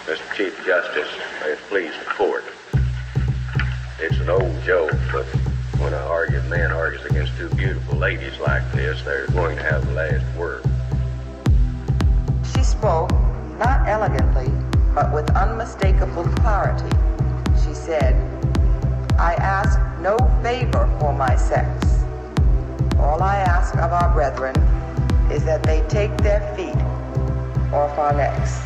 Mr. Chief Justice, may it please the court. It's an old joke, but when an argued man argues against two beautiful ladies like this, they're going to have the last word. She spoke, not elegantly, but with unmistakable clarity. She said, "I ask no favor for my sex. All I ask of our brethren is that they take their feet off our necks."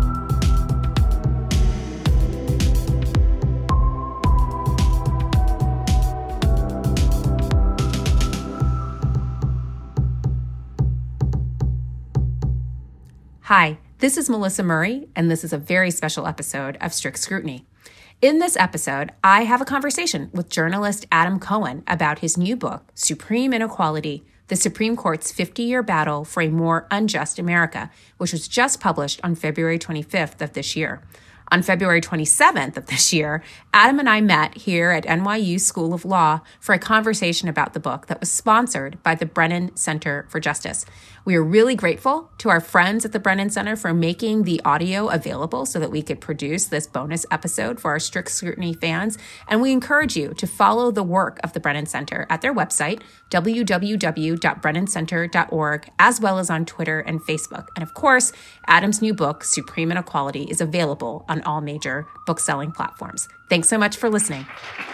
Hi, this is Melissa Murray, and this is a very special episode of Strict Scrutiny. In this episode, I have a conversation with journalist Adam Cohen about his new book, Supreme Inequality, the Supreme Court's 50-year battle for a more unjust America, which was just published on February 25th of this year. On February 27th of this year, Adam and I met here at NYU School of Law for a conversation about the book that was sponsored by the Brennan Center for Justice. We are really grateful to our friends at the Brennan Center for making the audio available so that we could produce this bonus episode for our Strict Scrutiny fans. And we encourage you to follow the work of the Brennan Center at their website, www.brennancenter.org, as well as on Twitter and Facebook. And of course, Adam's new book, Supreme Inequality, is available on all major book-selling platforms. Thanks so much for listening.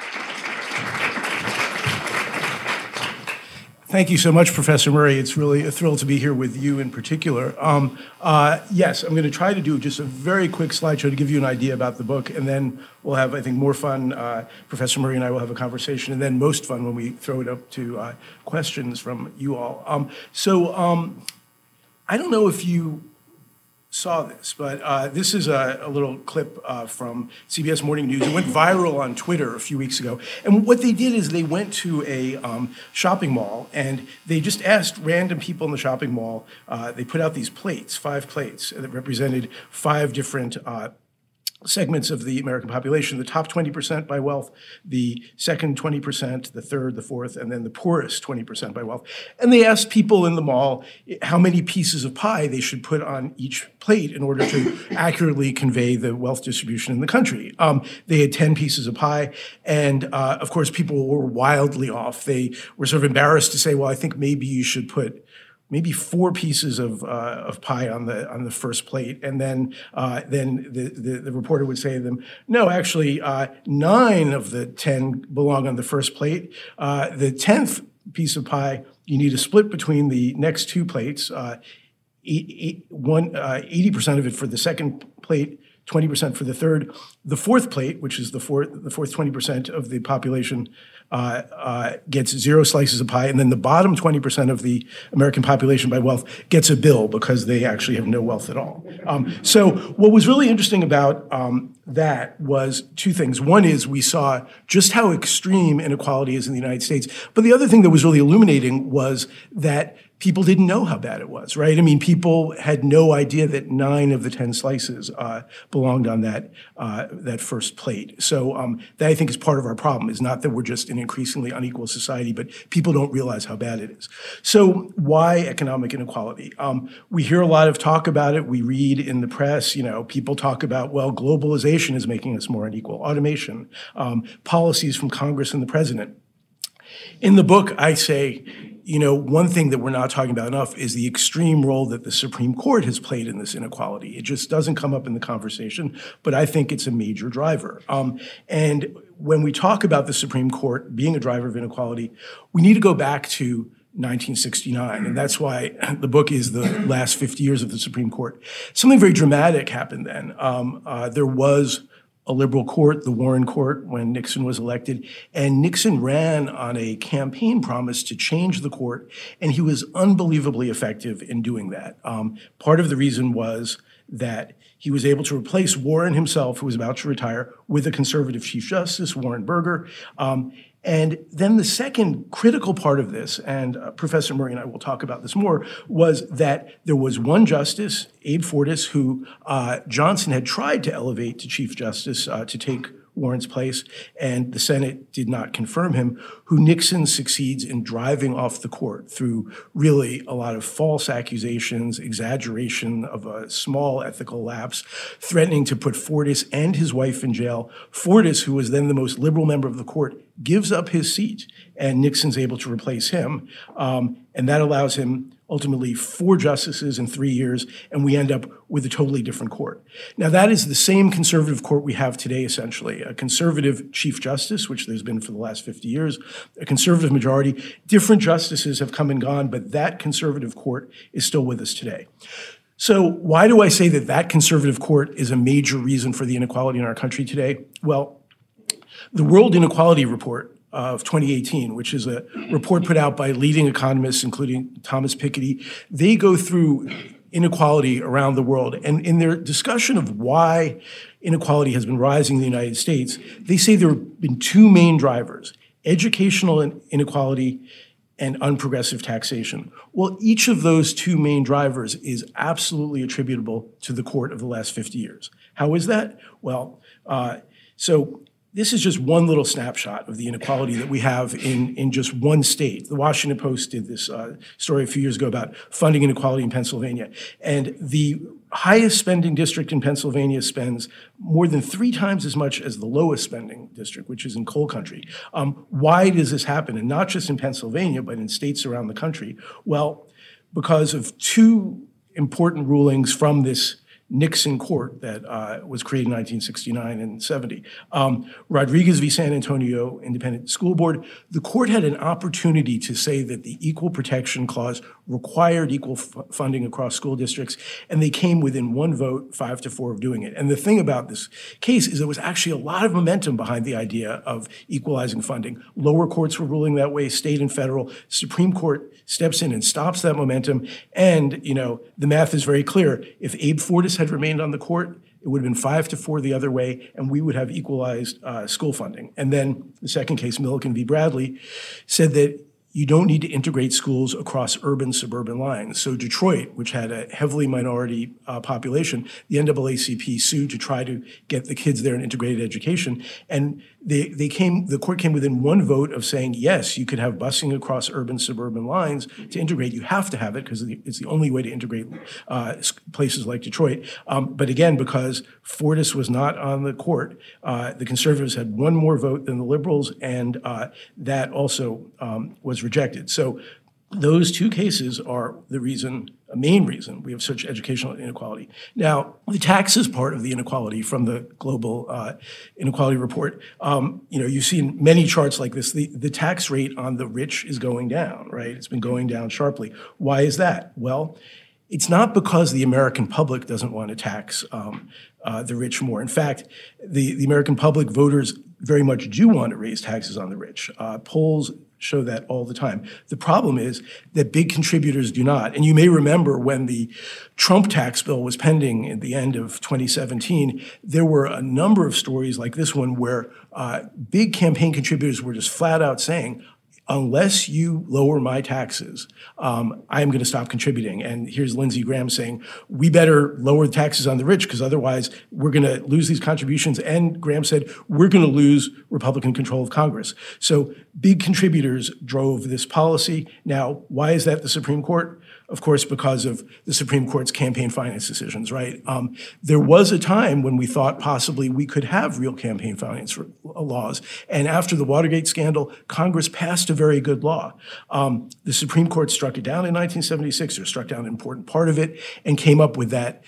Thank you so much, Professor Murray. It's really a thrill to be here with you in particular. Yes, I'm going to try to do just a very quick slideshow to give you an idea about the book, and then we'll have, I think, more fun. Professor Murray and I will have a conversation, and then most fun when we throw it up to questions from you all. I don't know if you saw this, but this is a little clip from CBS Morning News. It went viral on Twitter a few weeks ago. And what they did is they went to a shopping mall, and they just asked random people in the shopping mall. They put out these plates, 5 plates, that represented 5 different segments of the American population, the top 20% by wealth, the second 20%, the third, the fourth, and then the poorest 20% by wealth. And they asked people in the mall how many pieces of pie they should put on each plate in order to accurately convey the wealth distribution in the country. They had 10 pieces of pie, and of course people were wildly off. They were sort of embarrassed to say, well, I think maybe you should put maybe 4 pieces of pie on the first plate, and then the reporter would say to them, no, actually 9 of the 10 belong on the first plate. The 10th piece of pie you need to split between the next 2 plates. 80% of it for the second plate, 20% for the third. The fourth plate, which is the fourth 20% of the population, gets 0 slices of pie, and then the bottom 20% of the American population by wealth gets a bill because they actually have no wealth at all. So what was really interesting about that was 2 things. One is we saw just how extreme inequality is in the United States, but the other thing that was really illuminating was that people didn't know how bad it was, right? I mean, people had no idea that 9 of the 10 slices belonged on that first plate. So that, I think, is part of our problem, is not that we're just an increasingly unequal society, but people don't realize how bad it is. So why economic inequality? We hear a lot of talk about it. We read in the press, people talk about, well, globalization is making us more unequal, automation, policies from Congress and the president. In the book, I say, one thing that we're not talking about enough is the extreme role that the Supreme Court has played in this inequality. It just doesn't come up in the conversation, but I think it's a major driver. And when we talk about the Supreme Court being a driver of inequality, we need to go back to 1969, and that's why the book is the last 50 years of the Supreme Court. Something very dramatic happened then. There was a liberal court, the Warren Court, when Nixon was elected. And Nixon ran on a campaign promise to change the court, and he was unbelievably effective in doing that. Part of the reason was that he was able to replace Warren himself, who was about to retire, with a conservative Chief Justice, Warren Burger. And then the second critical part of this, and Professor Murray and I will talk about this more, was that there was one justice, Abe Fortas, who Johnson had tried to elevate to Chief Justice to take Warren's place, and the Senate did not confirm him, who Nixon succeeds in driving off the court through really a lot of false accusations, exaggeration of a small ethical lapse, threatening to put Fortas and his wife in jail. Fortas, who was then the most liberal member of the court, gives up his seat, and Nixon's able to replace him. And that allows him ultimately 4 justices in 3 years, and we end up with a totally different court. Now, that is the same conservative court we have today, essentially. A conservative chief justice, which there's been for the last 50 years, a conservative majority. Different justices have come and gone, but that conservative court is still with us today. So why do I say that that conservative court is a major reason for the inequality in our country today? Well, the World Inequality Report of 2018, which is a report put out by leading economists, including Thomas Piketty, they go through inequality around the world. And in their discussion of why inequality has been rising in the United States, they say there have been 2 main drivers: educational inequality and unprogressive taxation. Well, each of those 2 main drivers is absolutely attributable to the court of the last 50 years. How is that? Well, so this is just one little snapshot of the inequality that we have in just one state. The Washington Post did this story a few years ago about funding inequality in Pennsylvania. And the highest spending district in Pennsylvania spends more than 3 times as much as the lowest spending district, which is in coal country. Why does this happen? And not just in Pennsylvania, but in states around the country. Well, because of 2 important rulings from this Nixon court that was created in 1969 and 70. Rodriguez v. San Antonio Independent School Board, the court had an opportunity to say that the Equal Protection Clause required equal funding across school districts, and they came within 1 vote, 5-4, of doing it. And the thing about this case is there was actually a lot of momentum behind the idea of equalizing funding. Lower courts were ruling that way, state and federal. Supreme Court steps in and stops that momentum. And, you know, the math is very clear. If Abe Fortas had remained on the court, it would have been 5-4 the other way, and we would have equalized school funding. And then the second case, Milliken v. Bradley, said that you don't need to integrate schools across urban-suburban lines. So Detroit, which had a heavily minority population, the NAACP sued to try to get the kids there an integrated education. And the court came within 1 vote of saying, yes, you could have busing across urban-suburban lines to integrate. You have to have it because it's the only way to integrate places like Detroit. But again, because Fortas was not on the court, the conservatives had 1 more vote than the liberals, and that also was rejected. So those 2 cases are the reason, a main reason, we have such educational inequality. Now, the taxes part of the inequality from the Global Inequality Report, you've seen many charts like this. The tax rate on the rich is going down, right? It's been going down sharply. Why is that? Well, it's not because the American public doesn't want to tax the rich more. In fact, the American public voters very much do want to raise taxes on the rich. Polls show that all the time. The problem is that big contributors do not. And you may remember when the Trump tax bill was pending at the end of 2017, there were a number of stories like this one where big campaign contributors were just flat out saying, unless you lower my taxes, I'm going to stop contributing. And here's Lindsey Graham saying, we better lower the taxes on the rich because otherwise we're going to lose these contributions. And Graham said, we're going to lose Republican control of Congress. So big contributors drove this policy. Now, why is that the Supreme Court? Of course, because of the Supreme Court's campaign finance decisions, right? There was a time when we thought possibly we could have real campaign finance laws. And after the Watergate scandal, Congress passed a very good law. The Supreme Court struck it down in 1976, or struck down an important part of it, and came up with that,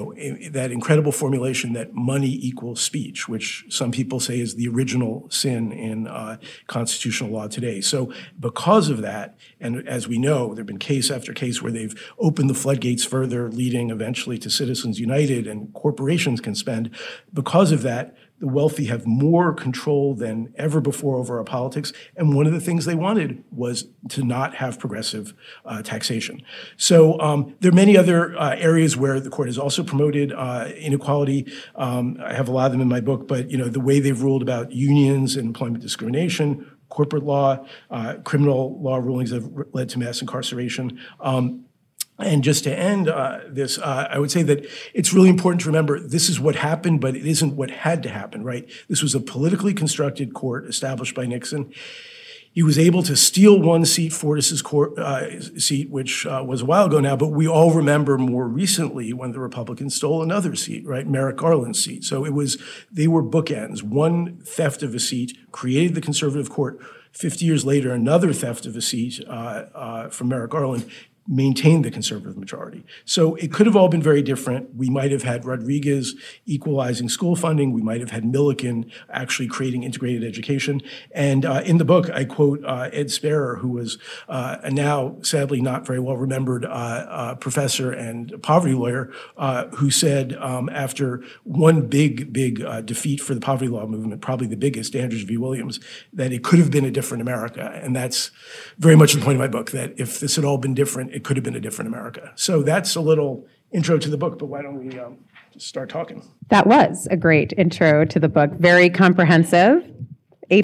that incredible formulation that money equals speech, which some people say is the original sin in constitutional law today. So because of that, and as we know, there have been case after case where they've opened the floodgates further, leading eventually to Citizens United, and corporations can spend. Because of that, the wealthy have more control than ever before over our politics. And one of the things they wanted was to not have progressive taxation. So there are many other areas where the court has also promoted inequality. I have a lot of them in my book, but the way they've ruled about unions and employment discrimination, corporate law, criminal law rulings that have led to mass incarceration. And just to end this, I would say that it's really important to remember this is what happened, but it isn't what had to happen, right? This was a politically constructed court established by Nixon. He was able to steal one seat, Fortas's seat, which was a while ago now, but we all remember more recently when the Republicans stole another seat, right? Merrick Garland's seat. So they were bookends. One theft of a seat created the conservative court. 50 years later, another theft of a seat from Merrick Garland maintained the conservative majority. So it could have all been very different. We might have had Rodriguez equalizing school funding. We might have had Milliken actually creating integrated education. And in the book, I quote Ed Sperrer, who was a now sadly not very well remembered professor and poverty lawyer, who said after one big defeat for the poverty law movement, probably the biggest, Andrews v. Williams, that it could have been a different America. And that's very much the point of my book, that if this had all been different, it could have been a different America. So that's a little intro to the book, but why don't we just start talking? That was a great intro to the book. Very comprehensive, A+.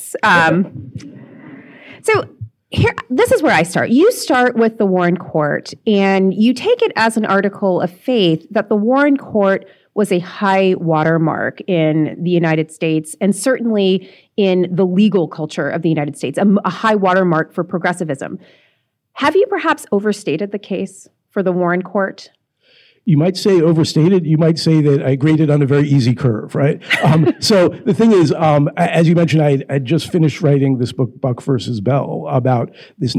So here, this is where I start. You start with the Warren Court, and you take it as an article of faith that the Warren Court was a high watermark in the United States, and certainly in the legal culture of the United States, a high watermark for progressivism. Have you perhaps overstated the case for the Warren Court? You might say overstated. You might say that I graded on a very easy curve, right? So the thing is, as you mentioned, I just finished writing this book, Buck versus Bell, about this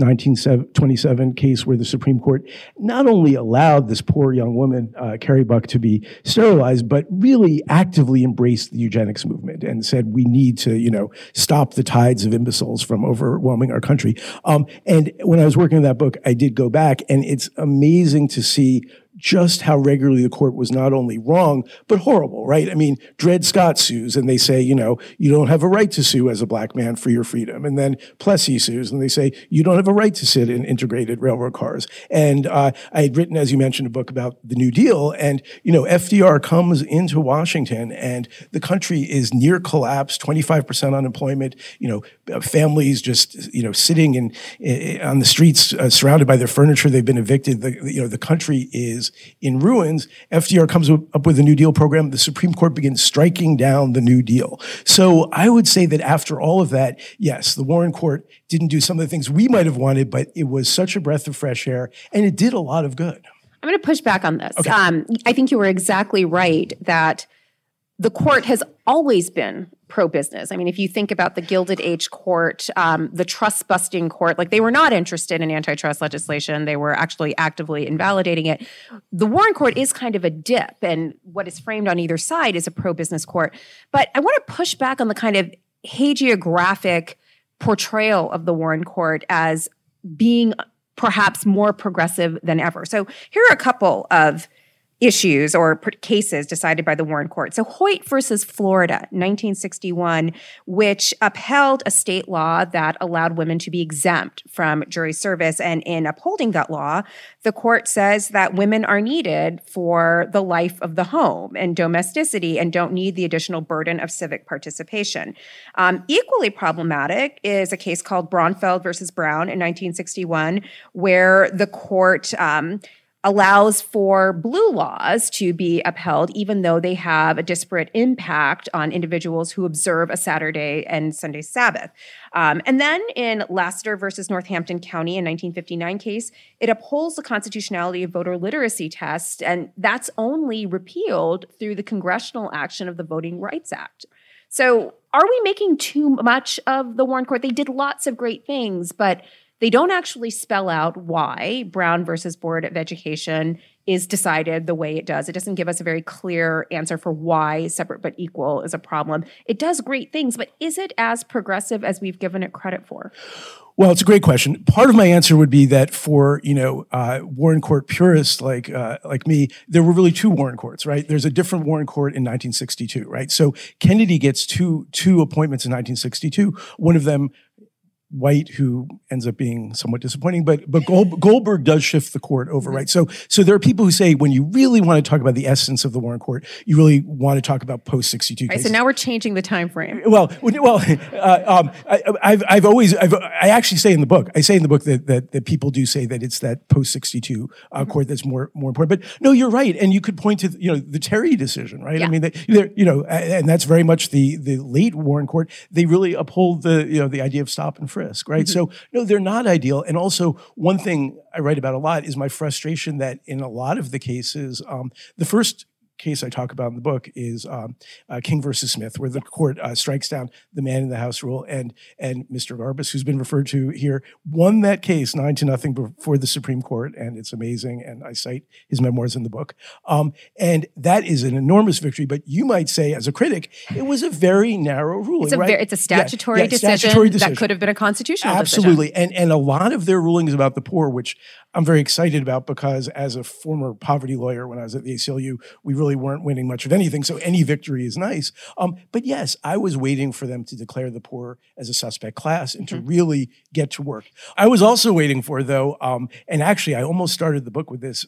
1927 case where the Supreme Court not only allowed this poor young woman, Carrie Buck, to be sterilized, but really actively embraced the eugenics movement and said we need to, stop the tides of imbeciles from overwhelming our country. And when I was working on that book, I did go back, and it's amazing to see just how regularly the court was not only wrong, but horrible, right? I mean, Dred Scott sues, and they say, you don't have a right to sue as a black man for your freedom. And then Plessy sues, and they say, you don't have a right to sit in integrated railroad cars. And I had written, as you mentioned, a book about the New Deal, and, FDR comes into Washington, and the country is near collapse, 25% unemployment, families just, sitting on the streets, surrounded by their furniture. They've been evicted. The country is in ruins. FDR comes up with a New Deal program. The Supreme Court begins striking down the New Deal. So I would say that after all of that, yes, the Warren Court didn't do some of the things we might have wanted, but it was such a breath of fresh air, and it did a lot of good. I'm going to push back on this. Okay. I think you were exactly right that the court has always been pro-business. I mean, if you think about the Gilded Age Court, the trust-busting court, they were not interested in antitrust legislation. They were actually actively invalidating it. The Warren Court is kind of a dip, and what is framed on either side is a pro-business court. But I want to push back on the kind of hagiographic portrayal of the Warren Court as being perhaps more progressive than ever. So here are a couple of issues or cases decided by the Warren Court. So Hoyt versus Florida, 1961, which upheld a state law that allowed women to be exempt from jury service. And in upholding that law, the court says that women are needed for the life of the home and domesticity and don't need the additional burden of civic participation. Equally problematic is a case called Braunfeld versus Brown in 1961, where the court allows for blue laws to be upheld, even though they have a disparate impact on individuals who observe a Saturday and Sunday Sabbath. And then in Lassiter versus Northampton County in 1959 case, it upholds the constitutionality of voter literacy tests, and that's only repealed through the congressional action of the Voting Rights Act. So are we making too much of the Warren Court? They did lots of great things, but they don't actually spell out why Brown versus Board of Education is decided the way it does. It doesn't give us a very clear answer for why separate but equal is a problem. It does great things, but is it as progressive as we've given it credit for? Well, it's a great question. Part of my answer would be that for, Warren Court purists like me, there were really two Warren Courts, right? There's a different Warren Court in 1962, right? So Kennedy gets two appointments in 1962. One of them White, who ends up being somewhat disappointing, but Goldberg does shift the court over, right? So there are people who say when you really want to talk about the essence of the Warren Court, you really want to talk about post-62 cases. So now we're changing the time frame. I actually say in the book, that people do say that it's that post-62 court that's more important. But no, you're right, and you could point to the Terry decision, right? Yeah. I mean, and that's very much the late Warren Court. They really uphold the idea of stop and frisk, right? So no, they're not ideal. And also, one thing I write about a lot is my frustration that in a lot of the cases, the first case I talk about in the book is King versus Smith, where the court strikes down the man in the house rule, and Mr. Garbus, who's been referred to here, won that case 9-0 before the Supreme Court, and it's amazing, and I cite his memoirs in the book. And that is an enormous victory, but you might say, as a critic, it was a very narrow ruling, right? It's a statutory decision that could have been a constitutional decision. Absolutely, and a lot of their rulings about the poor, which I'm very excited about because as a former poverty lawyer when I was at the ACLU, we really weren't winning much of anything, so any victory is nice. But yes, I was waiting for them to declare the poor as a suspect class and to really get to work. I was also waiting for, though, and actually I almost started the book with this,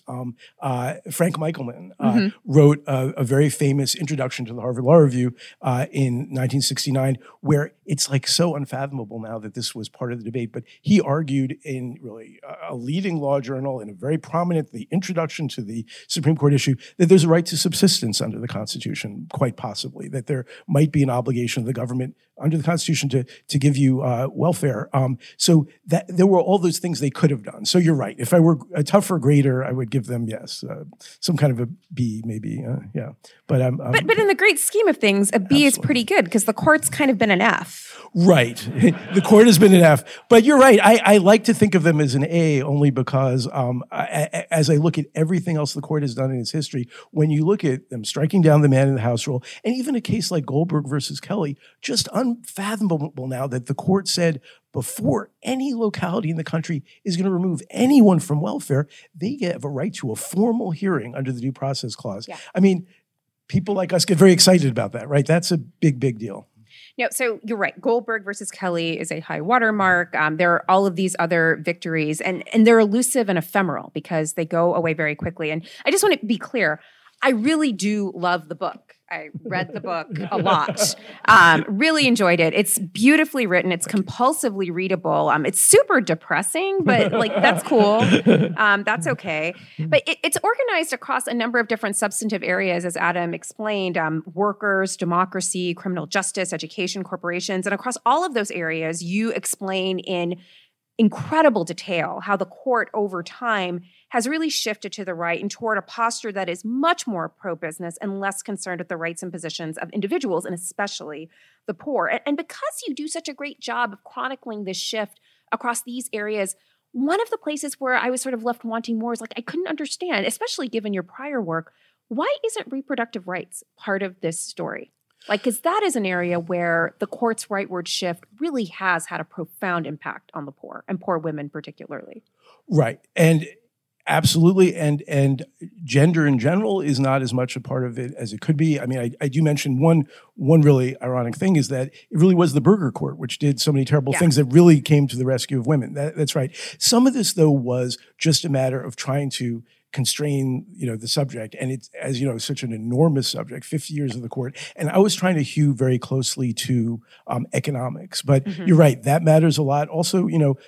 Frank Michelman wrote a very famous introduction to the Harvard Law Review in 1969, where it's like so unfathomable now that this was part of the debate, but he argued in really a leading law journal in a very prominent, the introduction to the Supreme Court issue, that there's a right to subsistence under the Constitution, quite possibly, that there might be an obligation of the government under the Constitution to give you welfare. So that there were all those things they could have done. So you're right. If I were a tougher grader, I would give them, some kind of a B, maybe. But in the great scheme of things, a B is pretty good because the court's kind of been an F. Right. The court has been an F. But you're right. I like to think of them as an A only because as I look at everything else the court has done in its history, when you look at them striking down the man in the house rule, and even a case like Goldberg versus Kelly, just unfathomable now that the court said before any locality in the country is going to remove anyone from welfare, they have a right to a formal hearing under the Due Process Clause. Yeah. I mean, people like us get very excited about that, right? That's a big, big deal. No, so you're right. Goldberg versus Kelly is a high watermark. There are all of these other victories, and they're elusive and ephemeral because they go away very quickly. And I just want to be clear. I really do love the book. I read the book a lot. Really enjoyed it. It's beautifully written. It's compulsively readable. It's super depressing, but that's cool. That's okay. But it's organized across a number of different substantive areas, as Adam explained, workers, democracy, criminal justice, education, corporations. And across all of those areas, you explain in incredible detail how the court over time has really shifted to the right and toward a posture that is much more pro-business and less concerned with the rights and positions of individuals, and especially the poor. And because you do such a great job of chronicling this shift across these areas, one of the places where I was sort of left wanting more is I couldn't understand, especially given your prior work, why isn't reproductive rights part of this story? Because that is an area where the court's rightward shift really has had a profound impact on the poor, and poor women particularly. Right. And absolutely. And gender in general is not as much a part of it as it could be. I mean, I do mention one really ironic thing is that it really was the Burger Court, which did so many terrible things that really came to the rescue of women. That's right. Some of this, though, was just a matter of trying to constrain, the subject. And it's, as you know, such an enormous subject, 50 years of the court. And I was trying to hew very closely to economics. But you're right, that matters a lot. Also,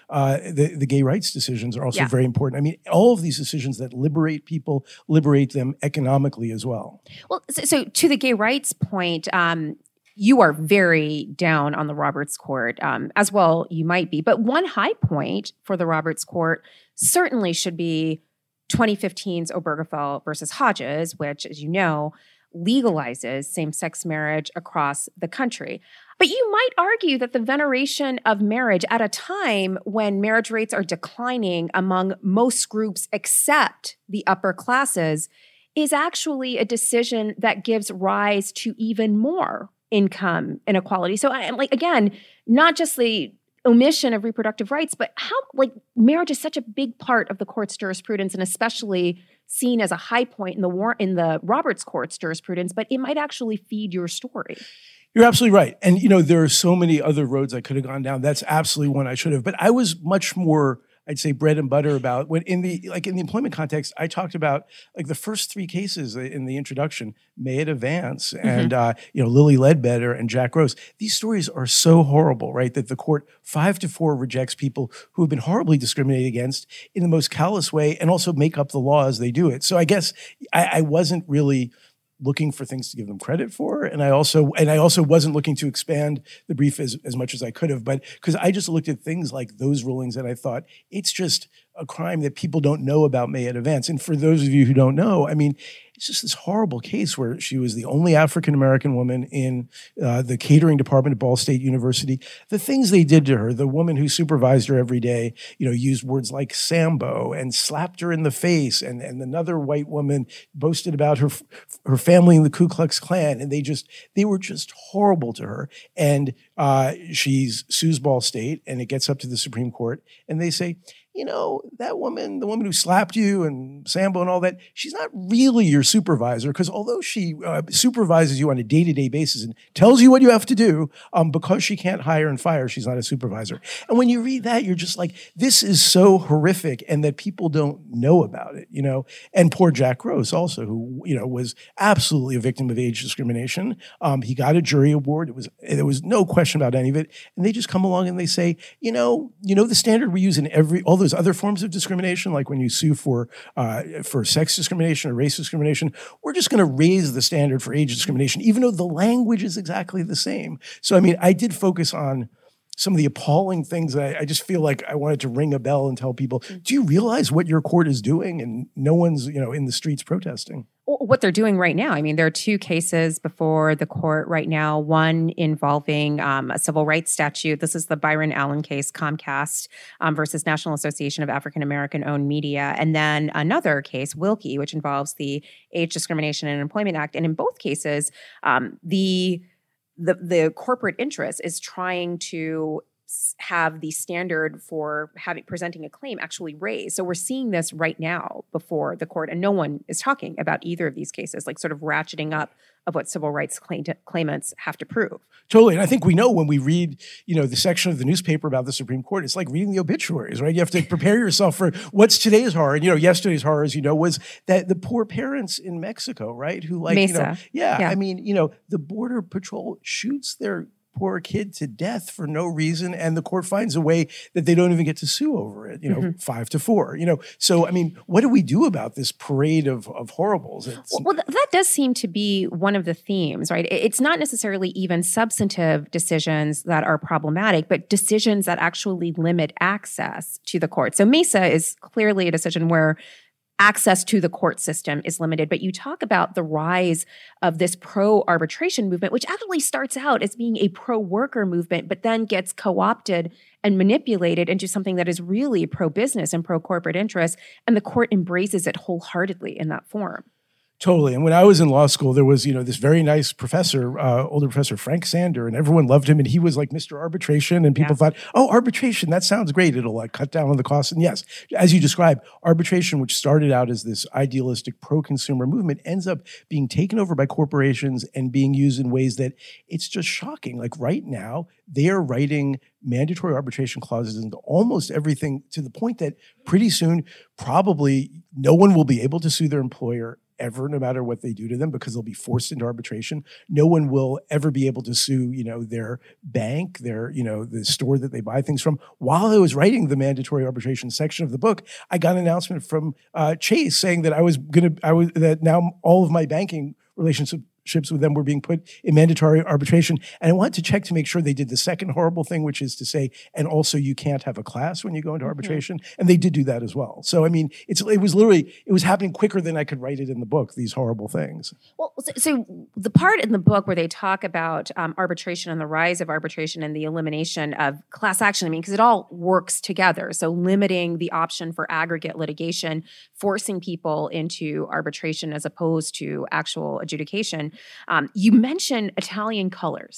the gay rights decisions are also very important. I mean, all of these decisions that liberate people, liberate them economically as well. Well, so to the gay rights point, you are very down on the Roberts Court, as well you might be. But one high point for the Roberts Court certainly should be 2015's Obergefell versus Hodges, which, as you know, legalizes same-sex marriage across the country. But you might argue that the veneration of marriage at a time when marriage rates are declining among most groups except the upper classes is actually a decision that gives rise to even more income inequality. So I'm again, not just the omission of reproductive rights, but how marriage is such a big part of the court's jurisprudence, and especially seen as a high point in the Roberts Court's jurisprudence, but it might actually feed your story. You're absolutely right. And, there are so many other roads I could have gone down. That's absolutely one I should have. But I was much more, I'd say, bread and butter about when in the employment context, I talked about like the first three cases in the introduction, Mayetta Vance and, Lily Ledbetter and Jack Rose. These stories are so horrible, right? That the court 5-4 rejects people who have been horribly discriminated against in the most callous way and also make up the law as they do it. So I guess I wasn't really looking for things to give them credit for. And I also wasn't looking to expand the brief as much as I could have, but because I just looked at things like those rulings and I thought it's just a crime that people don't know about Mayetta Vance. And for those of you who don't know, I mean, it's just this horrible case where she was the only African-American woman in the catering department at Ball State University. The things they did to her, the woman who supervised her every day, used words like Sambo and slapped her in the face. And another white woman boasted about her family in the Ku Klux Klan. And they were just horrible to her. And she sues Ball State and it gets up to the Supreme Court and they say, that woman, the woman who slapped you and Sambo and all that, she's not really your supervisor because although she supervises you on a day-to-day basis and tells you what you have to do, because she can't hire and fire, she's not a supervisor. And when you read that, you're just like, this is so horrific and that people don't know about it, And poor Jack Rose also, who, was absolutely a victim of age discrimination. He got a jury award. There was no question about any of it. And they just come along and they say, the standard we use in all those other forms of discrimination, like when you sue for sex discrimination or race discrimination, we're just going to raise the standard for age discrimination, even though the language is exactly the same. So, I mean, I did focus on some of the appalling things that I just feel like I wanted to ring a bell and tell people, do you realize what your court is doing? And no one's, in the streets protesting. What they're doing right now. I mean, there are two cases before the court right now, one involving a civil rights statute. This is the Byron Allen case, Comcast versus National Association of African American Owned Media. And then another case, Wilkie, which involves the Age Discrimination and Employment Act. And in both cases, the corporate interest is trying to have the standard for presenting a claim actually raised. So we're seeing this right now before the court, and no one is talking about either of these cases, like sort of ratcheting up of what civil rights claimants have to prove. Totally. And I think we know when we read, the section of the newspaper about the Supreme Court, it's like reading the obituaries, right? You have to prepare yourself for what's today's horror. And, yesterday's horror, as was that the poor parents in Mexico, right? Who Mesa. I mean, the Border Patrol shoots their poor kid to death for no reason, and the court finds a way that they don't even get to sue over it, 5-4, So, I mean, what do we do about this parade of horribles? Well, that does seem to be one of the themes, right? It's not necessarily even substantive decisions that are problematic, but decisions that actually limit access to the court. So Mesa is clearly a decision where access to the court system is limited. But you talk about the rise of this pro-arbitration movement, which actually starts out as being a pro-worker movement, but then gets co-opted and manipulated into something that is really pro-business and pro-corporate interest. And the court embraces it wholeheartedly in that form. Totally. And when I was in law school, there was, this very nice professor, older professor, Frank Sander, and everyone loved him. And he was like Mr. Arbitration. And people thought, oh, arbitration, that sounds great. It'll like cut down on the costs. And yes, as you described, arbitration, which started out as this idealistic pro-consumer movement, ends up being taken over by corporations and being used in ways that it's just shocking. Like right now, they are writing mandatory arbitration clauses into almost everything to the point that pretty soon, probably no one will be able to sue their employer ever, no matter what they do to them, because they'll be forced into arbitration. No one will ever be able to sue, their bank, the store that they buy things from. While I was writing the mandatory arbitration section of the book, I got an announcement from Chase saying that that now all of my banking relationships with them were being put in mandatory arbitration. And I wanted to check to make sure they did the second horrible thing, which is to say, and also you can't have a class when you go into arbitration. And they did do that as well. So, I mean, it was happening quicker than I could write it in the book, these horrible things. Well, so the part in the book where they talk about arbitration and the rise of arbitration and the elimination of class action, because it all works together. So limiting the option for aggregate litigation, forcing people into arbitration as opposed to actual adjudication. You mentioned Italian colors,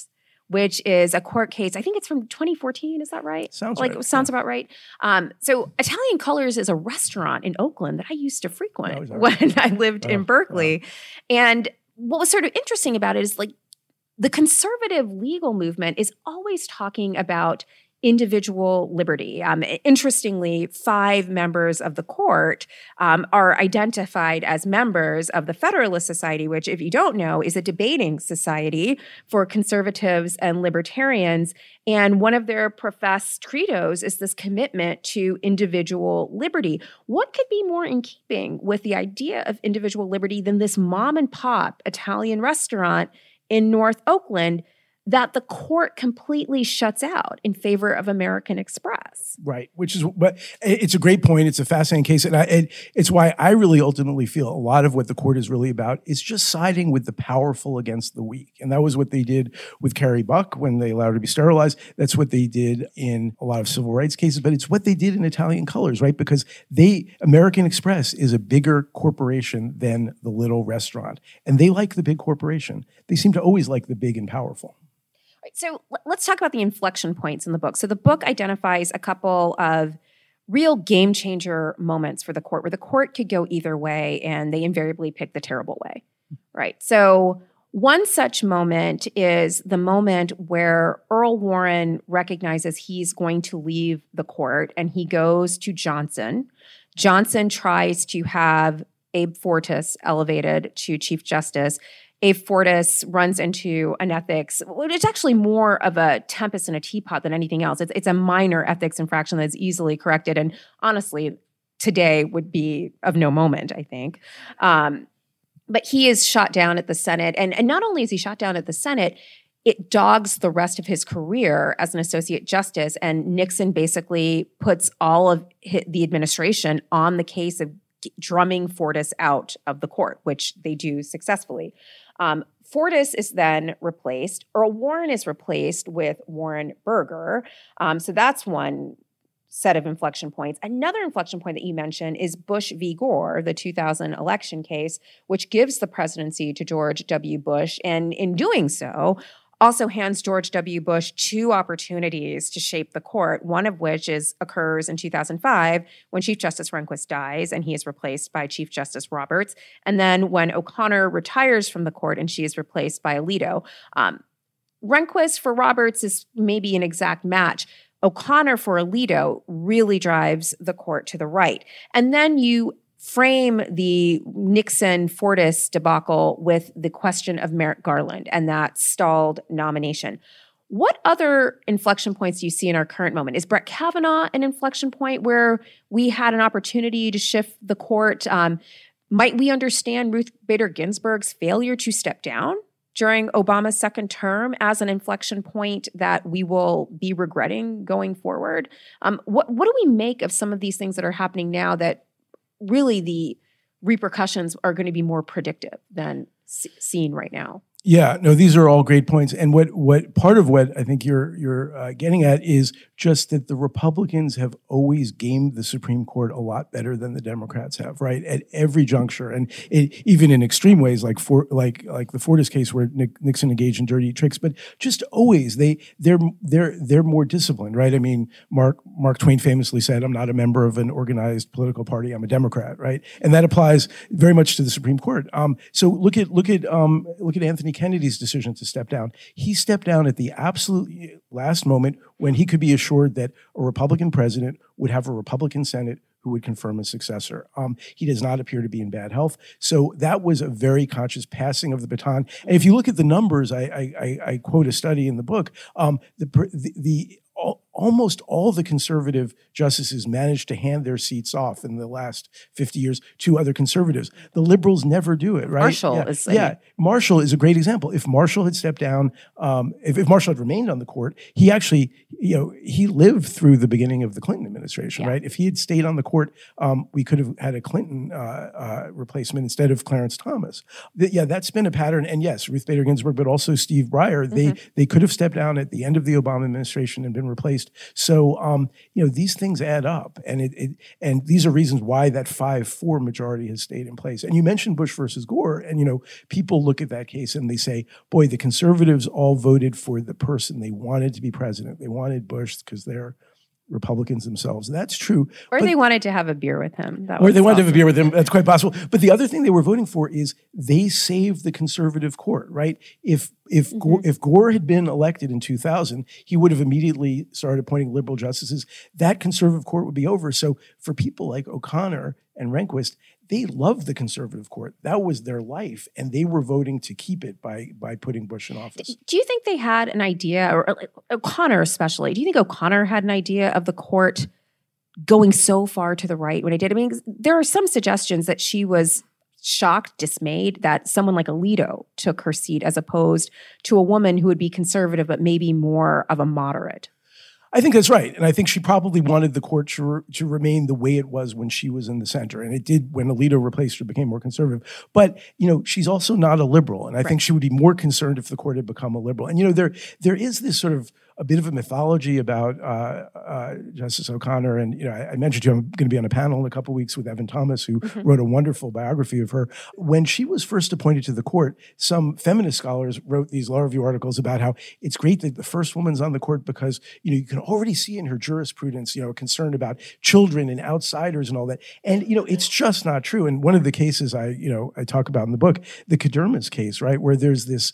which is a court case. I think it's from 2014. Is that right? Sounds right. Sounds about right. So Italian Colors is a restaurant in Oakland that I used to frequent when I lived in Berkeley. And what was sort of interesting about it is like the conservative legal movement is always talking about individual liberty. Interestingly, 5 members of the court are identified as members of the Federalist Society, which, if you don't know, is a debating society for conservatives and libertarians. And one of their professed credos is this commitment to individual liberty. What could be more in keeping with the idea of individual liberty than this mom and pop Italian restaurant in North Oakland that the court completely shuts out in favor of American Express? Right, but it's a great point. It's a fascinating case. And it's why I really ultimately feel a lot of what the court is really about is just siding with the powerful against the weak. And that was what they did with Carrie Buck when they allowed her to be sterilized. That's what they did in a lot of civil rights cases, but it's what they did in Italian Colors, right? Because American Express is a bigger corporation than the little restaurant. And they like the big corporation. They seem to always like the big and powerful. So let's talk about the inflection points in the book. So the book identifies a couple of real game changer moments for the court where the court could go either way and they invariably pick the terrible way, right? So one such moment is the moment where Earl Warren recognizes he's going to leave the court and he goes to Johnson. Johnson tries to have Abe Fortas elevated to Chief Justice. Abe Fortas runs into an ethics, it's actually more of a tempest in a teapot than anything else. It's a minor ethics infraction that's easily corrected. And honestly, today would be of no moment, I think. But he is shot down at the Senate. And not only is he shot down at the Senate, it dogs the rest of his career as an associate justice. And Nixon basically puts all of the administration on the case of drumming Fortas out of the court, which they do successfully. Fortas is then replaced. Earl Warren is replaced with Warren Burger. So that's one set of inflection points. Another inflection point that you mentioned is Bush v. Gore, the 2000 election case, which gives the presidency to George W. Bush. And in doing so, also hands George W. Bush 2 opportunities to shape the court, one of which occurs in 2005 when Chief Justice Rehnquist dies and he is replaced by Chief Justice Roberts, and then when O'Connor retires from the court and she is replaced by Alito. Rehnquist for Roberts is maybe an exact match. O'Connor for Alito really drives the court to the right. And then you frame the Nixon-Fortas debacle with the question of Merrick Garland and that stalled nomination. What other inflection points do you see in our current moment? Is Brett Kavanaugh an inflection point where we had an opportunity to shift the court? Might we understand Ruth Bader Ginsburg's failure to step down during Obama's second term as an inflection point that we will be regretting going forward? What do we make of some of these things that are happening now that really the repercussions are going to be more predictive than seen right now? Yeah, no, these are all great points. And what part of what I think you're getting at is just that the Republicans have always gamed the Supreme Court a lot better than the Democrats have, right? At every juncture, and even in extreme ways, like the Fortas case where Nixon engaged in dirty tricks, but just always they're more disciplined, right? I mean, Mark Twain famously said, "I'm not a member of an organized political party. I'm a Democrat," right? And that applies very much to the Supreme Court. So look at Anthony Kennedy's decision to step down. He stepped down at the absolute last moment when he could be assured that a Republican president would have a Republican Senate who would confirm a successor. He does not appear to be in bad health. So that was a very conscious passing of the baton. And if you look at the numbers, I quote a study in the book, almost all the conservative justices managed to hand their seats off in the last 50 years to other conservatives. The liberals never do it, right? Marshall is a great example. If Marshall had stepped down, if Marshall had remained on the court, he actually, he lived through the beginning of the Clinton administration, right? If he had stayed on the court, we could have had a Clinton replacement instead of Clarence Thomas. That's been a pattern. And yes, Ruth Bader Ginsburg, but also Steve Breyer, they could have stepped down at the end of the Obama administration and been replaced Rehnquist. So, these things add up, and and these are reasons why that 5-4 majority has stayed in place. And you mentioned Bush versus Gore, and people look at that case and they say, boy, the conservatives all voted for the person they wanted to be president. They wanted Bush because they're Republicans themselves. That's true. Or they wanted to have a beer with him. Or they wanted to have a beer with him. That's quite possible. But the other thing they were voting for is they saved the conservative court, right? If Gore had been elected in 2000, he would have immediately started appointing liberal justices. That conservative court would be over. So for people like O'Connor and Rehnquist, they loved the conservative court. That was their life, and they were voting to keep it by putting Bush in office. Do you think they had an idea, or O'Connor especially, do you think O'Connor had an idea of the court going so far to the right when it did? I mean, there are some suggestions that she was shocked, dismayed that someone like Alito took her seat as opposed to a woman who would be conservative but maybe more of a moderate. I think that's right. And I think she probably wanted the court to remain the way it was when she was in the center. And it did when Alito replaced her, became more conservative. But, she's also not a liberal. And I think she would be more concerned if the court had become a liberal. And, there is this sort of a bit of a mythology about Justice O'Connor. And, I mentioned to you, I'm going to be on a panel in a couple of weeks with Evan Thomas, who wrote a wonderful biography of her. When she was first appointed to the court, some feminist scholars wrote these law review articles about how it's great that the first woman's on the court because, you can already see in her jurisprudence, concern about children and outsiders and all that. And, it's just not true. And one of the cases I talk about in the book, the Kudermas case, right, where there's this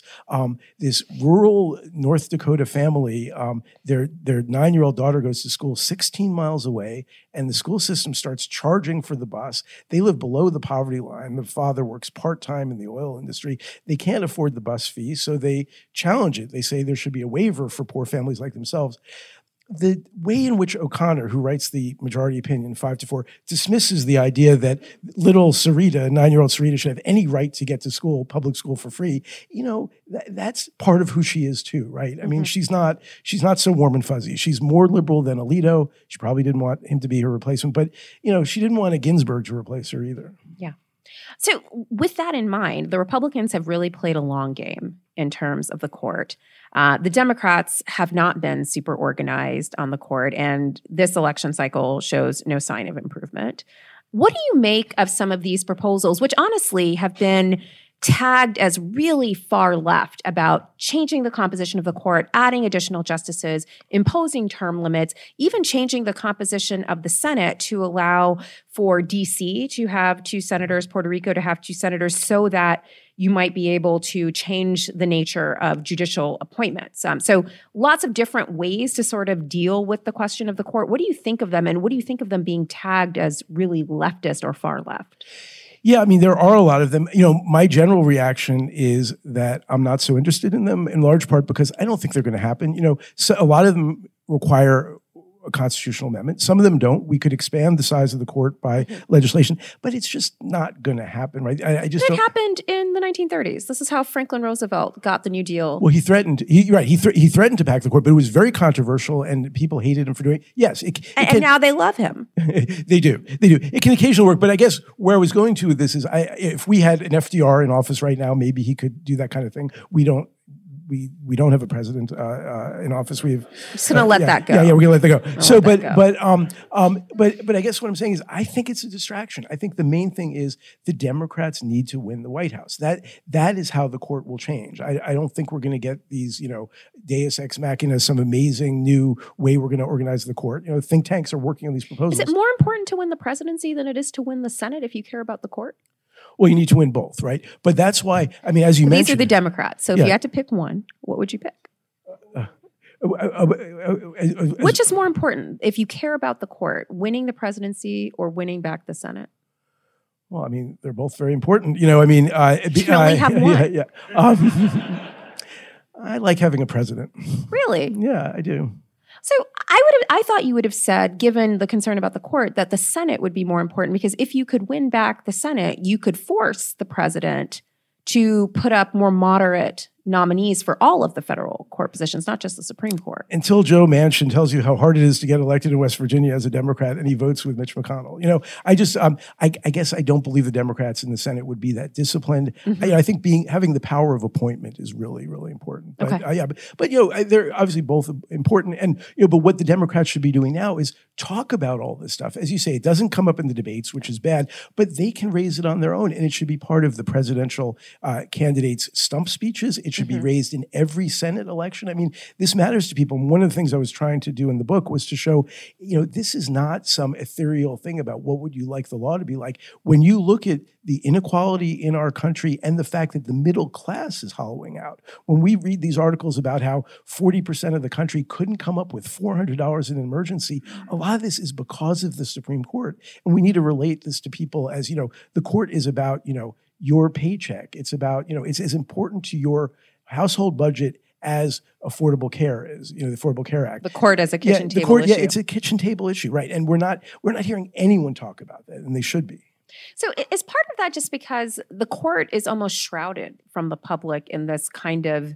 rural North Dakota family. Their 9-year-old daughter goes to school 16 miles away, and the school system starts charging for the bus. They live below the poverty line. The father works part-time in the oil industry. They can't afford the bus fee, so they challenge it. They say there should be a waiver for poor families like themselves. The way in which O'Connor, who writes the majority opinion 5-4, dismisses the idea that little Sarita, 9-year-old Sarita, should have any right to get to school, public school for free, that's part of who she is too, right? I mean, she's not so warm and fuzzy. She's more liberal than Alito. She probably didn't want him to be her replacement, but she didn't want a Ginsburg to replace her either. Yeah. So with that in mind, the Republicans have really played a long game in terms of the court. The Democrats have not been super organized on the court, and this election cycle shows no sign of improvement. What do you make of some of these proposals, which honestly have been tagged as really far left, about changing the composition of the court, adding additional justices, imposing term limits, even changing the composition of the Senate to allow for DC to have 2 senators, Puerto Rico to have 2 senators, so that you might be able to change the nature of judicial appointments. So lots of different ways to sort of deal with the question of the court. What do you think of them, and what do you think of them being tagged as really leftist or far left? Yeah, I mean, there are a lot of them. My general reaction is that I'm not so interested in them, in large part because I don't think they're going to happen. So a lot of them require a constitutional amendment. Some of them don't. We could expand the size of the court by legislation, but it's just not going to happen, right? It happened in the 1930s. This is how Franklin Roosevelt got the New Deal. Well, he threatened. He threatened to pack the court, but it was very controversial, and people hated him for doing it. Yes, and now they love him. They do. It can occasionally work, but I guess where I was going to with this is, if we had an FDR in office right now, maybe he could do that kind of thing. We don't have a president in office. We've just gonna let that go. Yeah, we're gonna let that go. So, but I guess what I'm saying is, I think it's a distraction. I think the main thing is the Democrats need to win the White House. That is how the court will change. I don't think we're going to get these, Deus ex machina, some amazing new way we're going to organize the court. Think tanks are working on these proposals. Is it more important to win the presidency than it is to win the Senate if you care about the court? Well, you need to win both, right? But that's why, I mean, as you mentioned— These are the Democrats. So if you had to pick one, what would you pick? Which is more important if you care about the court, winning the presidency or winning back the Senate? Well, I mean, they're both very important. You only have one. Yeah. I like having a president. Really? Yeah, I do. So I thought you would have said, given the concern about the court, that the Senate would be more important, because if you could win back the Senate, you could force the president to put up more moderate nominees for all of the federal court positions, not just the Supreme Court. Until Joe Manchin tells you how hard it is to get elected in West Virginia as a Democrat and he votes with Mitch McConnell. You know, I just, I guess I don't believe the Democrats in the Senate would be that disciplined. I think having the power of appointment is really, really important. But, but you know, they're obviously both important. And, you know, but what the Democrats should be doing now is talk about all this stuff. As you say, it doesn't come up in the debates, which is bad, but they can raise it on their own. And it should be part of the presidential candidates' stump speeches. It should be raised in every Senate election. I mean, this matters to people. And one of the things I was trying to do in the book was to show, you know, this is not some ethereal thing about what would you like the law to be like. When you look at the inequality in our country and the fact that the middle class is hollowing out, when we read these articles about how 40% of the country couldn't come up with $400 in an emergency, a lot of this is because of the Supreme Court. And we need to relate this to people as, you know, the court is about, you know, your paycheck. It's about, you know, it's as important to your household budget as Affordable Care is, you know, the Affordable Care Act. The court as a kitchen table issue. Yeah, it's a kitchen table issue, right? And we're not hearing anyone talk about that, and they should be. So is part of that just because the court is almost shrouded from the public in this kind of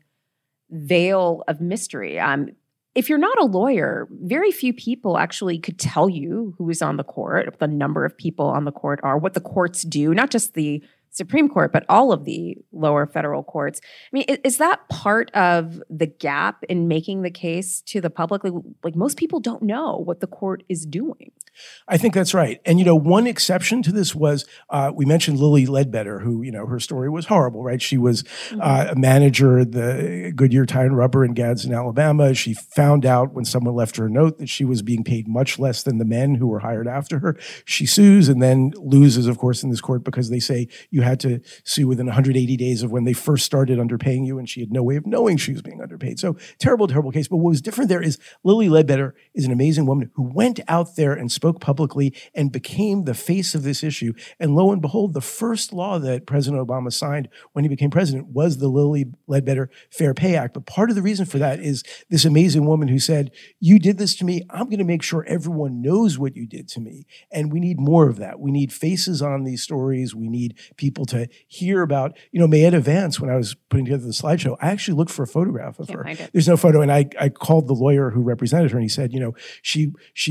veil of mystery? If you're not a lawyer, very few people actually could tell you who is on the court, what the number of people on the court are, what the courts do, not just the Supreme Court, but all of the lower federal courts. I mean, is that part of the gap in making the case to the public? Like most people don't know what the court is doing. I think that's right. And, you know, one exception to this was, we mentioned Lilly Ledbetter, who, you know, her story was horrible, right? She was a manager at the Goodyear Tire and Rubber in Gadsden, Alabama. She found out when someone left her a note that she was being paid much less than the men who were hired after her. She sues and then loses, of course, in this court because they say you had to sue within 180 days of when they first started underpaying you, and she had no way of knowing she was being underpaid. So terrible, terrible case. But what was different there is Lilly Ledbetter is an amazing woman who went out there and spoke publicly and became the face of this issue. And lo and behold, the first law that President Obama signed when he became president was the Lilly Ledbetter Fair Pay Act. But part of the reason for that is this amazing woman who said, you did this to me, I'm going to make sure everyone knows what you did to me. And we need more of that. We need faces on these stories. We need people to hear about, you know, Mayetta Vance, when I was putting together the slideshow, I actually looked for a photograph of her. There's no photo. And I called the lawyer who represented her and he said, you know, she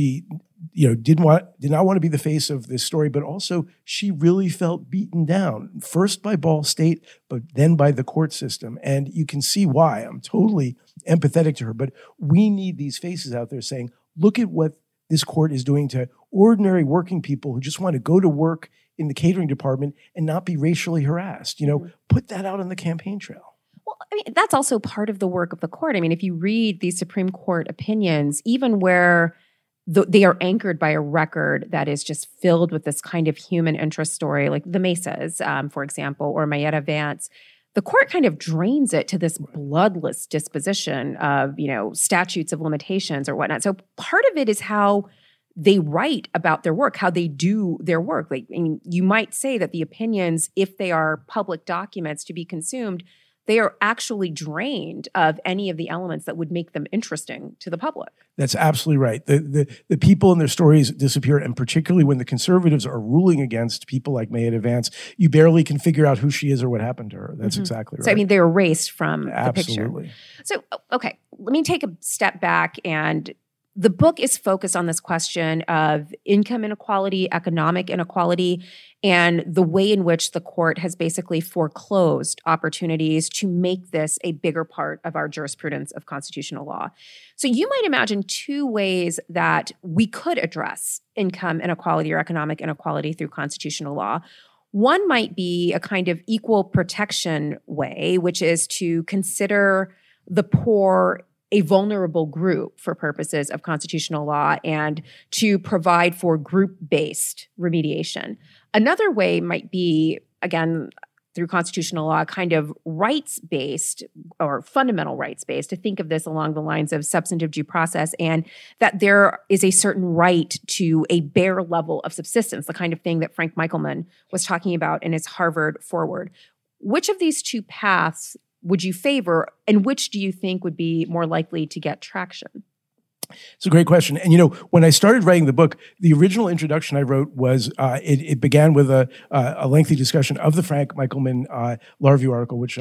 you know, did not want to be the face of this story, but also she really felt beaten down, first by Ball State, but then by the court system. And you can see why. I'm totally empathetic to her, but we need these faces out there saying, look at what this court is doing to ordinary working people who just want to go to work in the catering department and not be racially harassed. You know, put that out on the campaign trail. Well, I mean, that's also part of the work of the court. I mean, if you read these Supreme Court opinions, even where they are anchored by a record that is just filled with this kind of human interest story, like the Mesas, for example, or Mayetta Vance, the court kind of drains it to this bloodless disposition of, you know, statutes of limitations or whatnot. So part of it is how they write about their work, how they do their work. Like, I mean, you might say that the opinions, if they are public documents to be consumed, they are actually drained of any of the elements that would make them interesting to the public. That's absolutely right. The people and their stories disappear, and particularly when the conservatives are ruling against people like Mayetta Vance, you barely can figure out who she is or what happened to her. That's exactly right. So, I mean, they're erased from the Absolutely. picture. So, okay, let me take a step back, and the book is focused on this question of income inequality, economic inequality, and the way in which the court has basically foreclosed opportunities to make this a bigger part of our jurisprudence of constitutional law. So you might imagine two ways that we could address income inequality or economic inequality through constitutional law. One might be a kind of equal protection way, which is to consider the poor a vulnerable group for purposes of constitutional law and to provide for group-based remediation. Another way might be, again, through constitutional law, kind of rights-based or fundamental rights-based, to think of this along the lines of substantive due process, and that there is a certain right to a bare level of subsistence, the kind of thing that Frank Michelman was talking about in his Harvard Forward. Which of these two paths would you favor, and which do you think would be more likely to get traction? It's a great question. And, you know, when I started writing the book, the original introduction I wrote was, it began with a lengthy discussion of the Frank Michelman law review article, which I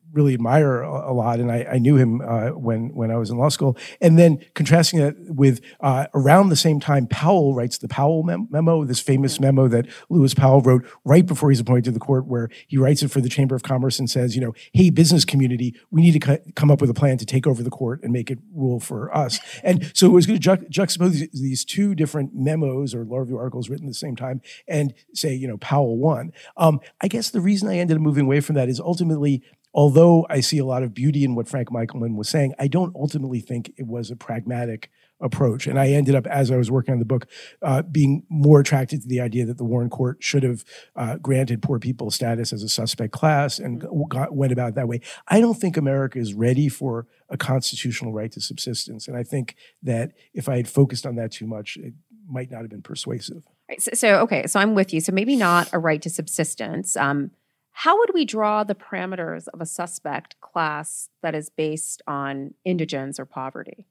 really admire a lot, and I knew him when I was in law school. And then contrasting that with around the same time, Powell writes the Powell memo, this famous memo that Lewis Powell wrote right before he's appointed to the court, where he writes it for the Chamber of Commerce and says, hey, business community, we need to come up with a plan to take over the court and make it rule for us. And so it was going to juxtapose these two different memos or law review articles written at the same time and say, Powell won. I guess the reason I ended up moving away from that is ultimately, although I see a lot of beauty in what Frank Michelman was saying, I don't ultimately think it was a pragmatic approach. And I ended up, as I was working on the book, being more attracted to the idea that the Warren Court should have granted poor people status as a suspect class and went about it that way. I don't think America is ready for a constitutional right to subsistence. And I think that if I had focused on that too much, it might not have been persuasive. Right. So I'm with you. So maybe not a right to subsistence. How would we draw the parameters of a suspect class that is based on indigence or poverty?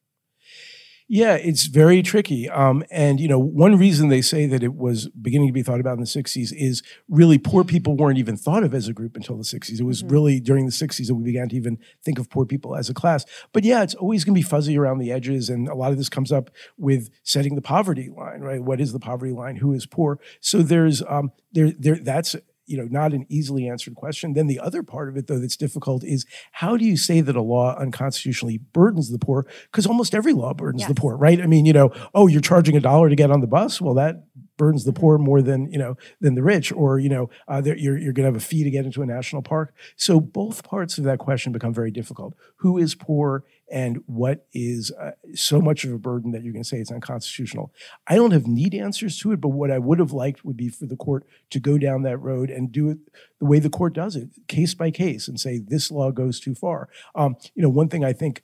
Yeah, it's very tricky. And, one reason they say that it was beginning to be thought about in the 60s is really poor people weren't even thought of as a group until the 60s. It was really during the 60s that we began to even think of poor people as a class. But yeah, it's always going to be fuzzy around the edges. And a lot of this comes up with setting the poverty line, right? What is the poverty line? Who is poor? So there's, that's not an easily answered question. Then the other part of it, though, that's difficult is how do you say that a law unconstitutionally burdens the poor? Because almost every law burdens the poor, right? I mean, you're charging $1 to get on the bus. Well, that burdens the poor more than the rich, or you're going to have a fee to get into a national park. So both parts of that question become very difficult. Who is poor, and what is so much of a burden that you're going to say it's unconstitutional? I don't have neat answers to it, but what I would have liked would be for the court to go down that road and do it the way the court does it, case by case, and say this law goes too far. One thing I think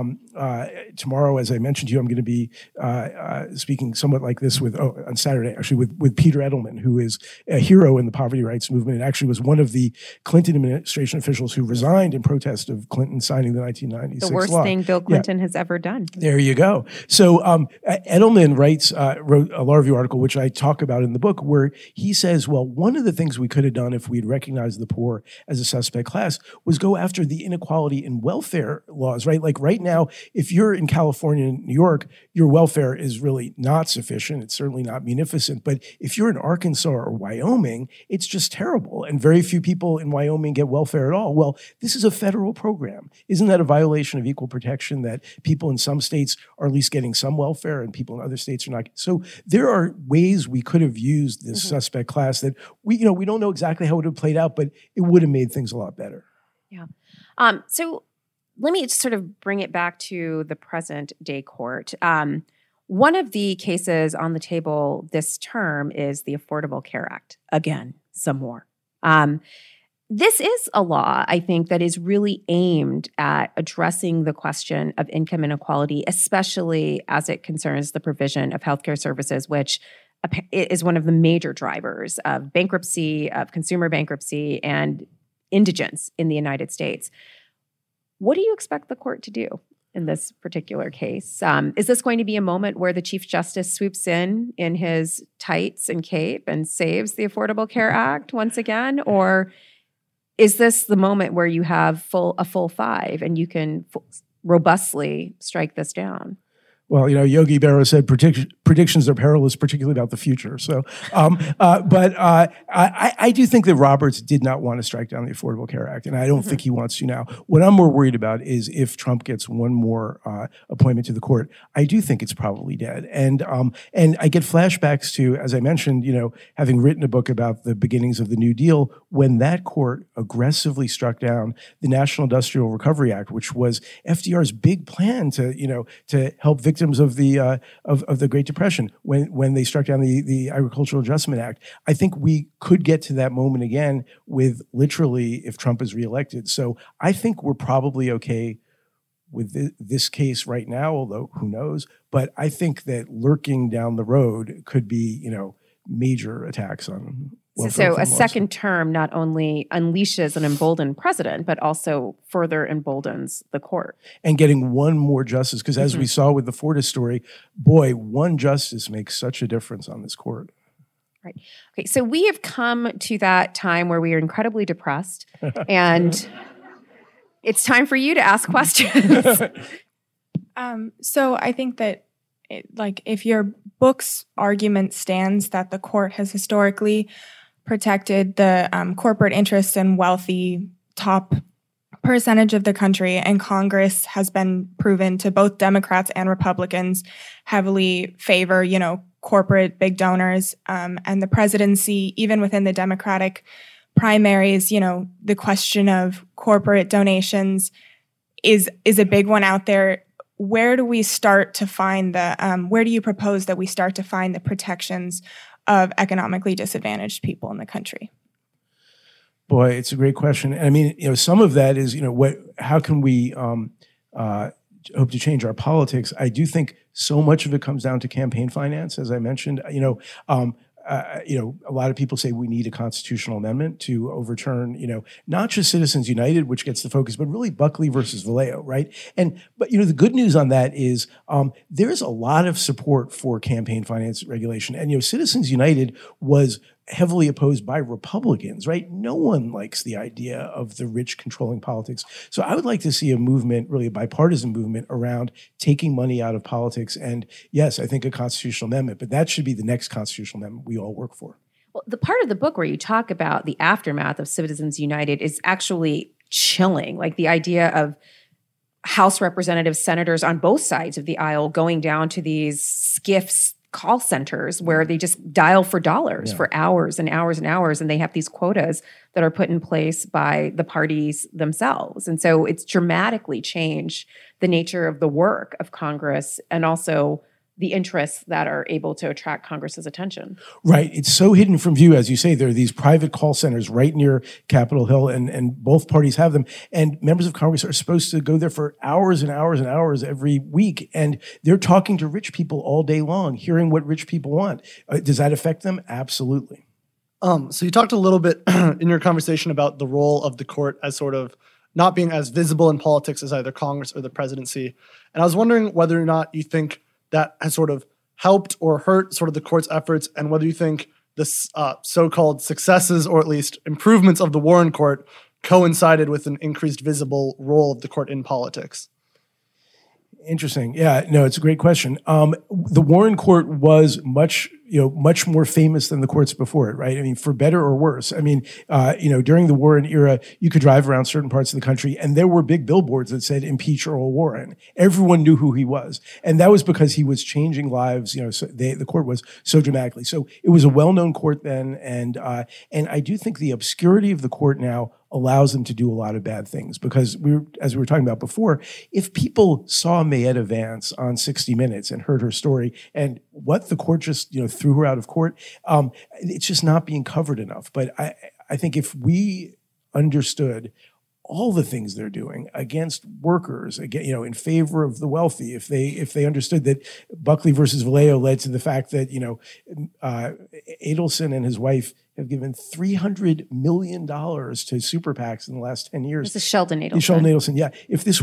tomorrow, as I mentioned to you, I'm going to be speaking somewhat like this on Saturday, actually, with Peter Edelman, who is a hero in the poverty rights movement. It actually was one of the Clinton administration officials who resigned in protest of Clinton signing the 1996 law. The worst thing Bill Clinton has ever done. There you go. So Edelman wrote a law review article, which I talk about in the book, where he says, well, one of the things we could have done if we'd recognized the poor as a suspect class was go after the inequality in welfare laws, right? Like right now, if you're in California and New York, your welfare is really not sufficient. It's certainly not munificent. But if you're in Arkansas or Wyoming, it's just terrible. And very few people in Wyoming get welfare at all. Well, this is a federal program. Isn't that a violation of equal protection that people in some states are at least getting some welfare and people in other states are not? So there are ways we could have used this suspect class that we don't know exactly how it would have played out, but it would have made things a lot better. Yeah. So let me sort of bring it back to the present day court. One of the cases on the table this term is the Affordable Care Act. Again, some more. This is a law, I think, that is really aimed at addressing the question of income inequality, especially as it concerns the provision of healthcare services, which is one of the major drivers of bankruptcy, of consumer bankruptcy, and indigence in the United States. What do you expect the court to do in this particular case? Is this going to be a moment where the Chief Justice swoops in his tights and cape and saves the Affordable Care Act once again? Or is this the moment where you have a full five and you can robustly strike this down? Well, Yogi Berra said predictions are perilous, particularly about the future. So, but I do think that Roberts did not want to strike down the Affordable Care Act, and I don't think he wants to now. What I'm more worried about is if Trump gets one more appointment to the court, I do think it's probably dead. And I get flashbacks to, as I mentioned, having written a book about the beginnings of the New Deal, when that court aggressively struck down the National Industrial Recovery Act, which was FDR's big plan to help victims of the Great Depression when they struck down the Agricultural Adjustment Act. I think we could get to that moment again with literally if Trump is reelected. So I think we're probably okay with this case right now, although who knows. But I think that lurking down the road could be, major attacks on So a second term not only unleashes an emboldened president, but also further emboldens the court. And getting one more justice, because as we saw with the Fortas story, boy, one justice makes such a difference on this court. Right. Okay, so we have come to that time where we are incredibly depressed and it's time for you to ask questions. So I think that if your book's argument stands that the court has historically protected the corporate interests and wealthy top percentage of the country, and Congress has been proven to both Democrats and Republicans heavily favor, corporate big donors, and the presidency, even within the Democratic primaries, the question of corporate donations is a big one out there. Where do we start to find where do you propose that we start to find the protections of economically disadvantaged people in the country? Boy, it's a great question. And I mean, some of that is, how can we hope to change our politics? I do think so much of it comes down to campaign finance, as I mentioned. A lot of people say we need a constitutional amendment to overturn, not just Citizens United, which gets the focus, but really Buckley versus Valeo, right? But the good news on that is there's a lot of support for campaign finance regulation. And, Citizens United was heavily opposed by Republicans, right? No one likes the idea of the rich controlling politics. So I would like to see a movement, really a bipartisan movement, around taking money out of politics. And yes, I think a constitutional amendment, but that should be the next constitutional amendment we all work for. Well, the part of the book where you talk about the aftermath of Citizens United is actually chilling. Like the idea of House representatives, senators on both sides of the aisle going down to these SCIFs call centers where they just dial for dollars for hours and hours and hours, and they have these quotas that are put in place by the parties themselves. And so it's dramatically changed the nature of the work of Congress and also the interests that are able to attract Congress's attention. Right. It's so hidden from view. As you say, there are these private call centers right near Capitol Hill, and both parties have them. And members of Congress are supposed to go there for hours and hours and hours every week. And they're talking to rich people all day long, hearing what rich people want. Does that affect them? Absolutely. So you talked a little bit in your conversation about the role of the court as sort of not being as visible in politics as either Congress or the presidency. And I was wondering whether or not you think that has sort of helped or hurt sort of the court's efforts, and whether you think the so-called successes or at least improvements of the Warren Court coincided with an increased visible role of the court in politics. Interesting. Yeah, no, it's a great question. The Warren Court was much more famous than the courts before it, right? I mean, for better or worse. I mean, during the Warren era, you could drive around certain parts of the country and there were big billboards that said impeach Earl Warren. Everyone knew who he was. And that was because he was changing lives, so the court was so dramatically. So it was a well-known court then. And I do think the obscurity of the court now allows them to do a lot of bad things, because as we were talking about before, if people saw Mayetta Vance on 60 Minutes and heard her story and what the court just threw her out of court, it's just not being covered enough. But I think if we understood all the things they're doing against workers, in favor of the wealthy, if they understood that Buckley versus Valeo led to the fact that Adelson and his wife have given $300 million to super PACs in the last 10 years. This is Sheldon Adelson. Sheldon Adelson, yeah.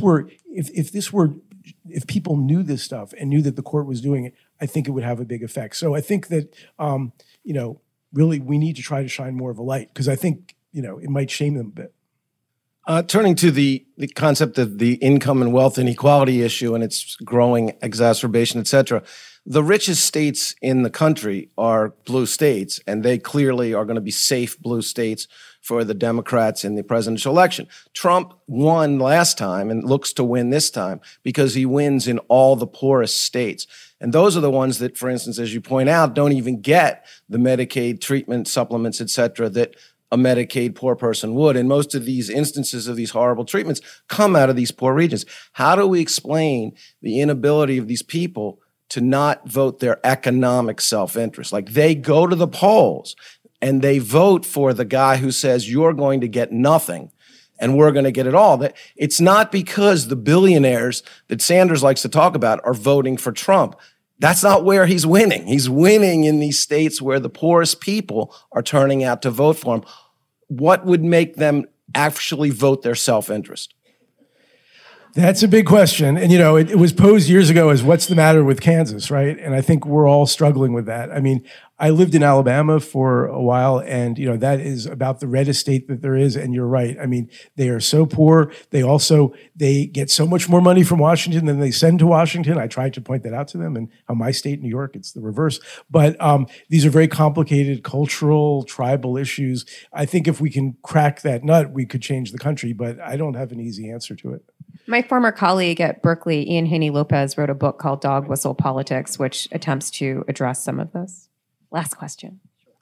If people knew this stuff and knew that the court was doing it, I think it would have a big effect. So I think that really we need to try to shine more of a light, because I think it might shame them a bit. Turning to the concept of the income and wealth inequality issue and its growing exacerbation, et cetera, the richest states in the country are blue states, and they clearly are going to be safe blue states for the Democrats in the presidential election. Trump won last time and looks to win this time because he wins in all the poorest states. And those are the ones that, for instance, as you point out, don't even get the Medicaid treatment, supplements, et cetera, that a Medicaid poor person would. And most of these instances of these horrible treatments come out of these poor regions. How do we explain the inability of these people to not vote their economic self-interest? Like, they go to the polls and they vote for the guy who says you're going to get nothing and we're going to get it all. That it's not because the billionaires that Sanders likes to talk about are voting for Trump. That's not where he's winning. He's winning in these states where the poorest people are turning out to vote for him. What would make them actually vote their self-interest? That's a big question. And, it was posed years ago as what's the matter with Kansas, right? And I think we're all struggling with that. I mean, I lived in Alabama for a while, and that is about the reddest state that there is. And you're right. I mean, they are so poor. They get so much more money from Washington than they send to Washington. I tried to point that out to them, and how my state, New York, it's the reverse. But these are very complicated cultural, tribal issues. I think if we can crack that nut, we could change the country. But I don't have an easy answer to it. My former colleague at Berkeley, Ian Haney-Lopez, wrote a book called Dog Whistle Politics, which attempts to address some of this. Last question.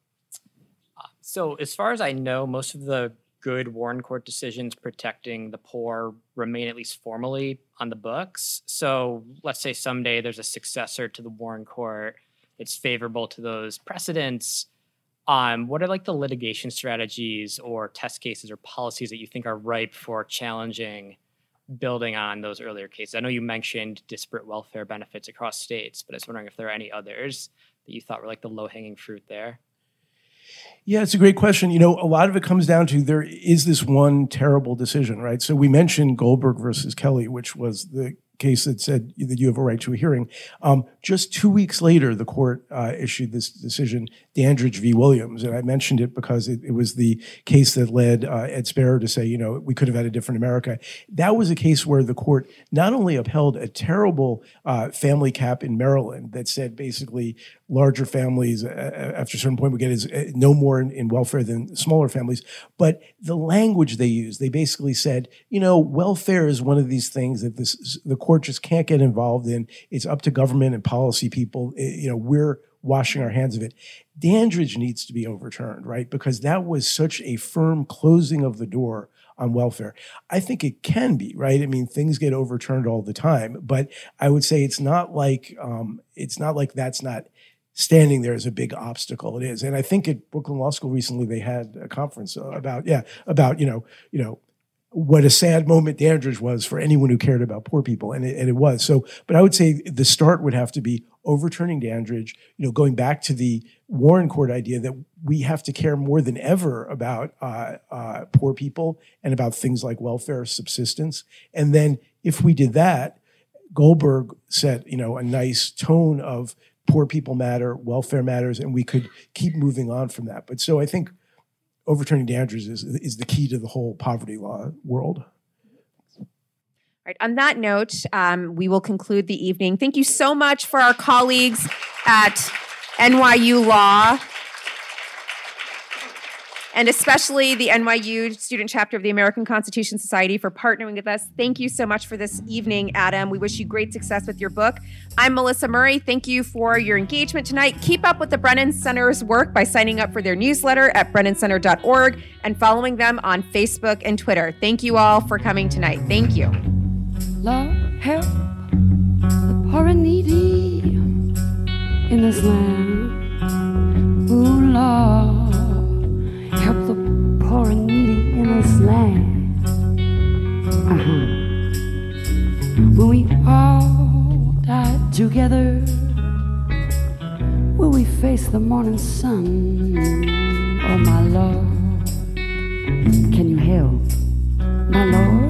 So as far as I know, most of the good Warren Court decisions protecting the poor remain, at least formally, on the books. So let's say someday there's a successor to the Warren Court. It's favorable to those precedents. What are like the litigation strategies or test cases or policies that you think are ripe for challenging, building on those earlier cases? I know you mentioned disparate welfare benefits across states, but I was wondering if there are any others that you thought were like the low-hanging fruit there. Yeah, it's a great question. A lot of it comes down to there is this one terrible decision, right? So we mentioned Goldberg versus Kelly, which was the case that said that you have a right to a hearing. Just 2 weeks later, the court issued this decision, Dandridge v. Williams. And I mentioned it because it was the case that led Ed Sparrow to say, we could have had a different America. That was a case where the court not only upheld a terrible family cap in Maryland that said basically larger families after a certain point would get no more in welfare than smaller families, but the language they used, they basically said, welfare is one of these things that the court just can't get involved in. It's up to government and policy people. We're washing our hands of it. Dandridge needs to be overturned, right? Because that was such a firm closing of the door on welfare. I think it can be, right? I mean, things get overturned all the time, but I would say it's not like that's not standing there as a big obstacle. It is. And I think at Brooklyn Law School recently, they had a conference about what a sad moment Dandridge was for anyone who cared about poor people. And it was. So, but I would say the start would have to be overturning Dandridge, going back to the Warren Court idea that we have to care more than ever about poor people and about things like welfare, subsistence. And then if we did that, Goldberg set, a nice tone of poor people matter, welfare matters, and we could keep moving on from that. But so I think overturning Dandridge is the key to the whole poverty law world. All right. On that note, we will conclude the evening. Thank you so much for our colleagues at NYU Law, and especially the NYU Student Chapter of the American Constitution Society for partnering with us. Thank you so much for this evening, Adam. We wish you great success with your book. I'm Melissa Murray. Thank you for your engagement tonight. Keep up with the Brennan Center's work by signing up for their newsletter at brennancenter.org and following them on Facebook and Twitter. Thank you all for coming tonight. Thank you. Lord, help the poor and needy in this land. Ooh, Lord, help the poor and needy in this land. When we all die together, will we face the morning sun? Oh, my Lord, can you help, my Lord?